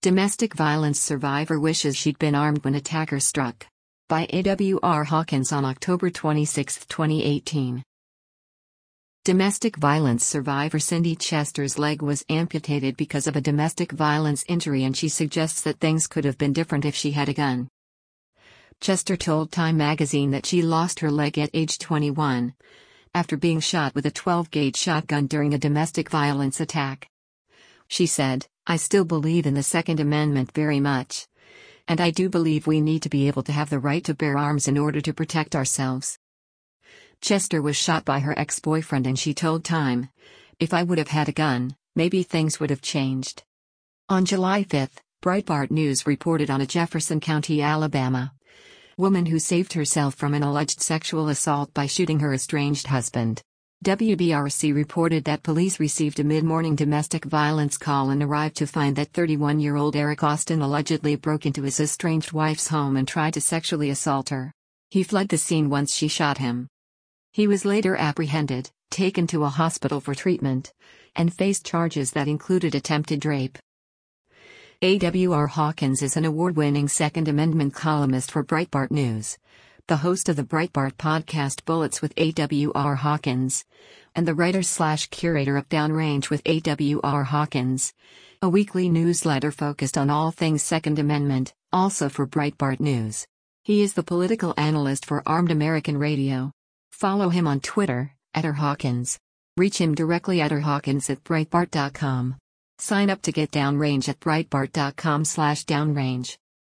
Domestic violence survivor wishes she'd been armed when attacker struck. By A.W.R. Hawkins on October 26, 2018. Domestic violence survivor Cindy Chester's leg was amputated because of a domestic violence injury, and she suggests that things could have been different if she had a gun. Chester told Time magazine that she lost her leg at age 21 after being shot with a 12-gauge shotgun during a domestic violence attack. She said, "I still believe in the Second Amendment very much. And I do believe we need to be able to have the right to bear arms in order to protect ourselves." Chester was shot by her ex-boyfriend, and she told Time, "If I would have had a gun, maybe things would have changed." On July 5, Breitbart News reported on a Jefferson County, Alabama woman who saved herself from an alleged sexual assault by shooting her estranged husband. WBRC reported that police received a mid-morning domestic violence call and arrived to find that 31-year-old Eric Austin allegedly broke into his estranged wife's home and tried to sexually assault her. He fled the scene once she shot him. He was later apprehended, taken to a hospital for treatment, and faced charges that included attempted rape. A.W.R. Hawkins is an award-winning Second Amendment columnist for Breitbart News, the host of the Breitbart podcast Bullets with A.W.R. Hawkins, and the writer/curator of Downrange with A.W.R. Hawkins, a weekly newsletter focused on all things Second Amendment, also for Breitbart News. He is the political analyst for Armed American Radio. Follow him on Twitter, @rhawkins. Reach him directly at rhawkins@breitbart.com. Sign up to get Downrange at breitbart.com/downrange.